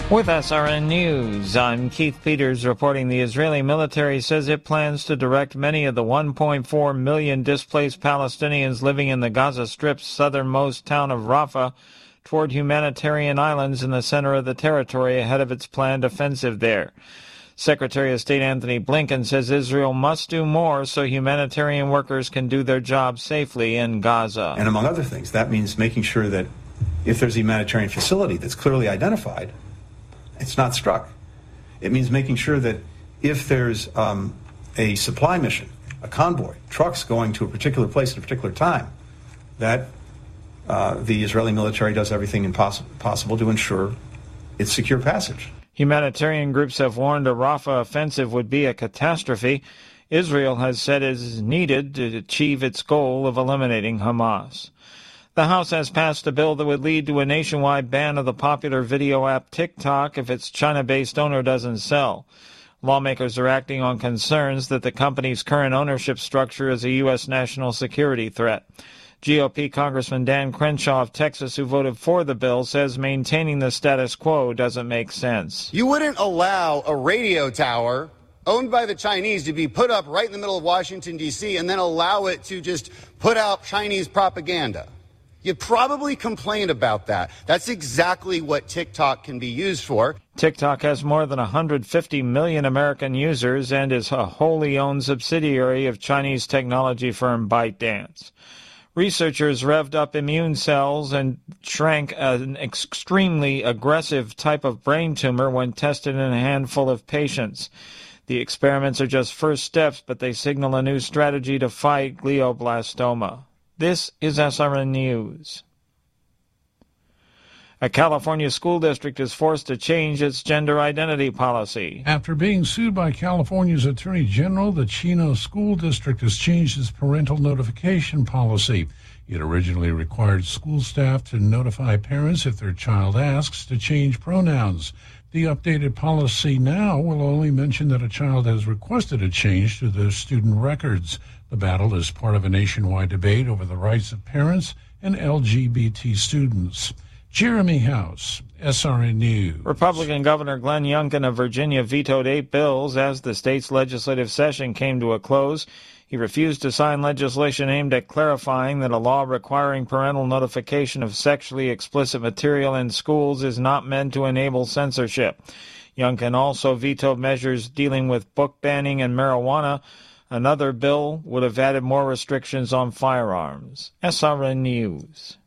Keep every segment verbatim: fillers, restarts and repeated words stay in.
With S R N News, I'm Keith Peters reporting the Israeli military says it plans to direct many of the one point four million displaced Palestinians living in the Gaza Strip's southernmost town of Rafah toward humanitarian islands in the center of the territory ahead of its planned offensive there. Secretary of State Anthony Blinken says Israel must do more so humanitarian workers can do their job safely in Gaza. And among other things, that means making sure that if there's a humanitarian facility that's clearly identified, it's not struck. It means making sure that if there's um, a supply mission, a convoy, trucks going to a particular place at a particular time, that uh, the Israeli military does everything impos- possible to ensure its secure passage. Humanitarian groups have warned a Rafah offensive would be a catastrophe. Israel has said it is needed to achieve its goal of eliminating Hamas. The House has passed a bill that would lead to a nationwide ban of the popular video app TikTok if its China-based owner doesn't sell. Lawmakers are acting on concerns that the company's current ownership structure is a U S national security threat. G O P Congressman Dan Crenshaw of Texas, who voted for the bill, says maintaining the status quo doesn't make sense. You wouldn't allow a radio tower owned by the Chinese to be put up right in the middle of Washington, D C, and then allow it to just put out Chinese propaganda. You'd probably complain about that. That's exactly what TikTok can be used for. TikTok has more than one hundred fifty million American users and is a wholly owned subsidiary of Chinese technology firm ByteDance. Researchers revved up immune cells and shrank an extremely aggressive type of brain tumor when tested in a handful of patients. The experiments are just first steps, but they signal a new strategy to fight glioblastoma. This is S R N News. A California school district is forced to change its gender identity policy. After being sued by California's Attorney General, the Chino School District has changed its parental notification policy. It originally required school staff to notify parents if their child asks to change pronouns. The updated policy now will only mention that a child has requested a change to their student records. The battle is part of a nationwide debate over the rights of parents and L G B T students. Jeremy House, S R N News. Republican Governor Glenn Youngkin of Virginia vetoed eight bills as the state's legislative session came to a close. He refused to sign legislation aimed at clarifying that a law requiring parental notification of sexually explicit material in schools is not meant to enable censorship. Youngkin also vetoed measures dealing with book banning and marijuana. Another bill would have added more restrictions on firearms. S R N News.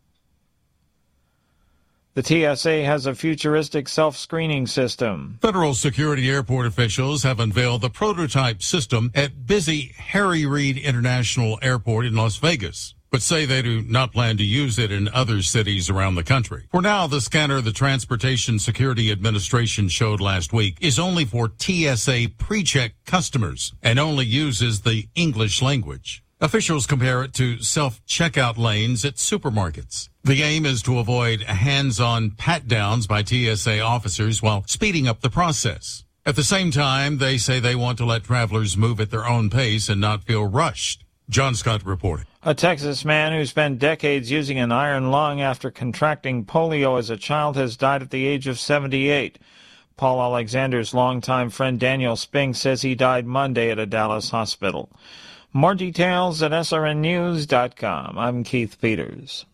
The T S A has a futuristic self-screening system. Federal security airport officials have unveiled the prototype system at busy Harry Reid International Airport in Las Vegas, but say they do not plan to use it in other cities around the country. For now, the scanner the Transportation Security Administration showed last week is only for T S A pre-check customers and only uses the English language. Officials compare it to self-checkout lanes at supermarkets. The aim is to avoid hands-on pat-downs by T S A officers while speeding up the process. At the same time, they say they want to let travelers move at their own pace and not feel rushed. John Scott reporting. A Texas man who spent decades using an iron lung after contracting polio as a child has died at the age of seventy-eight. Paul Alexander's longtime friend Daniel Spink says he died Monday at a Dallas hospital. More details at S R N news dot com. I'm Keith Peters.